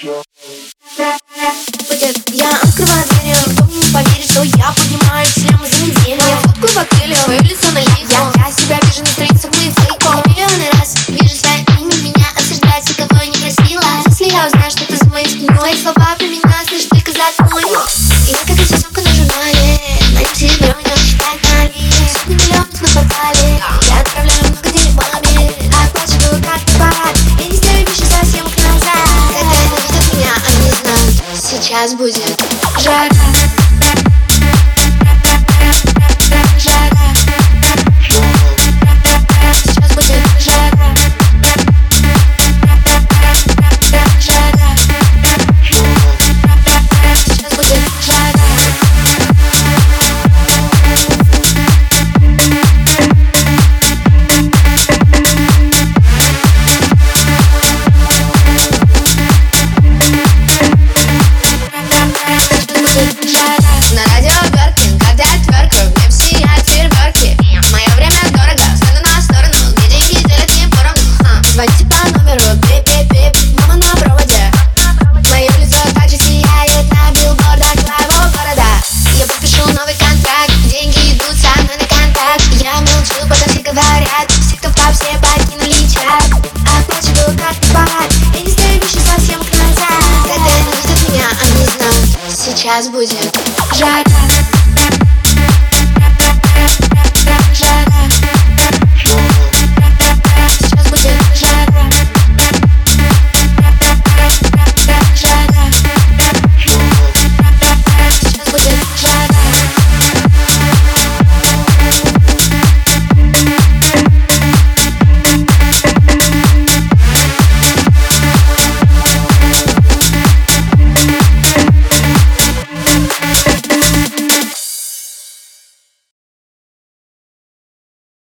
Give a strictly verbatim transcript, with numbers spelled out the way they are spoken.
Будет, я открываю двери, никто мне не поверит, что я поднимаюсь прямо за неделю. Я фоткаю в отеле, твое лицо на лицо. Я, я себя вижу на страницах моих фейков. Миллионы раз вижу свое имя, меня осуждать, и кого я не просила. Если я узнаю, что ты за моей спиной, твои слова про меня слышь только за тобой. И я как рисунка на журнале, на тебе не считать наличие. Сотни миллионов на портале, я отправляю много денег маме, оплачиваю карты парад. Я не сделаю вещи совсем к назад. Когда они видят меня, они знают, сейчас будет жара. На радио Беркин, когда я тверкаю, мне все сияют фейерверки. Мое время дорого, стану на сторону, где деньги делят не поровну. а. Звоните по номеру, бип-бип-бип, мама на проводе. Мое лицо также сияет на билбордах твоего города. Я подпишу новый контракт, деньги идут со мной на контакт. Я молчу, пока все говорят, все, кто в паб, все покинули чат. Оплачиваю карты парад, я не сделаю вещи совсем к назад. Когда они видят меня, они знают, сейчас будет жара.